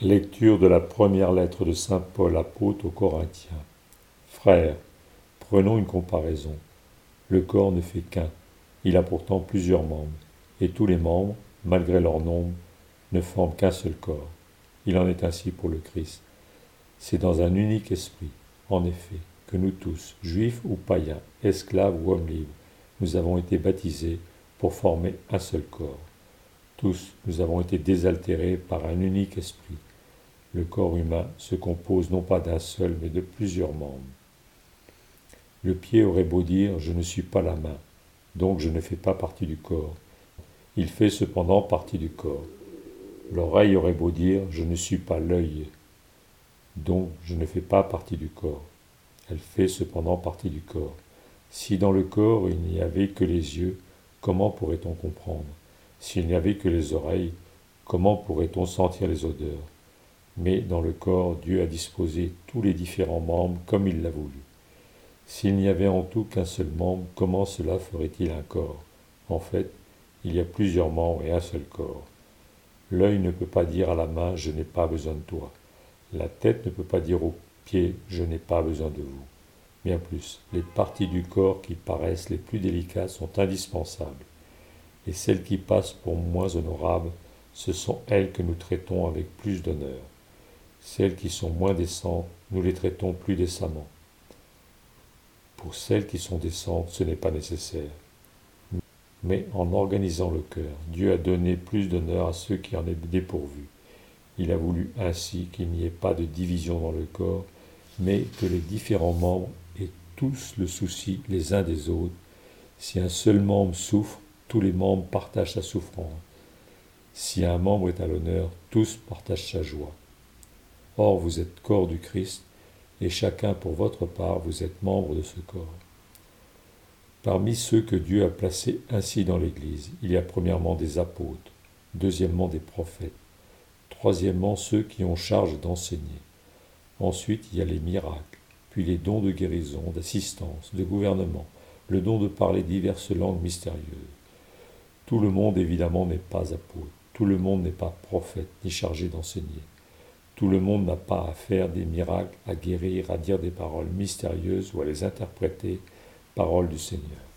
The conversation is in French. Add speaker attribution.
Speaker 1: Lecture de la première lettre de saint Paul apôtre aux Corinthiens. Frères, prenons une comparaison. Le corps ne fait qu'un. Il a pourtant plusieurs membres. Et tous les membres, malgré leur nombre, ne forment qu'un seul corps. Il en est ainsi pour le Christ. C'est dans un unique esprit, en effet, que nous tous, juifs ou païens, esclaves ou hommes libres, nous avons été baptisés pour former un seul corps. Tous, nous avons été désaltérés par un unique esprit. Le corps humain se compose non pas d'un seul, mais de plusieurs membres. Le pied aurait beau dire « je ne suis pas la main », donc je ne fais pas partie du corps. Il fait cependant partie du corps. L'oreille aurait beau dire « je ne suis pas l'œil », donc je ne fais pas partie du corps. Elle fait cependant partie du corps. Si dans le corps il n'y avait que les yeux, comment pourrait-on comprendre? S'il n'y avait que les oreilles, comment pourrait-on sentir les odeurs? Mais dans le corps, Dieu a disposé tous les différents membres comme il l'a voulu. S'il n'y avait en tout qu'un seul membre, comment cela ferait-il un corps? En fait, il y a plusieurs membres et un seul corps. L'œil ne peut pas dire à la main « je n'ai pas besoin de toi ». La tête ne peut pas dire aux pieds « je n'ai pas besoin de vous ». Bien plus, les parties du corps qui paraissent les plus délicates sont indispensables. Et celles qui passent pour moins honorables, ce sont elles que nous traitons avec plus d'honneur. Celles qui sont moins décentes, nous les traitons plus décemment. Pour celles qui sont décentes, ce n'est pas nécessaire. Mais en organisant le cœur, Dieu a donné plus d'honneur à ceux qui en étaient dépourvus. Il a voulu ainsi qu'il n'y ait pas de division dans le corps, mais que les différents membres aient tous le souci les uns des autres. Si un seul membre souffre, tous les membres partagent sa souffrance. Si un membre est à l'honneur, tous partagent sa joie. Or, vous êtes corps du Christ, et chacun pour votre part, vous êtes membre de ce corps. Parmi ceux que Dieu a placés ainsi dans l'Église, il y a premièrement des apôtres, deuxièmement des prophètes, troisièmement ceux qui ont charge d'enseigner. Ensuite, il y a les miracles, puis les dons de guérison, d'assistance, de gouvernement, le don de parler diverses langues mystérieuses. Tout le monde, évidemment, n'est pas apôtre, tout le monde n'est pas prophète, ni chargé d'enseigner. Tout le monde n'a pas à faire des miracles, à guérir, à dire des paroles mystérieuses ou à les interpréter, paroles du Seigneur.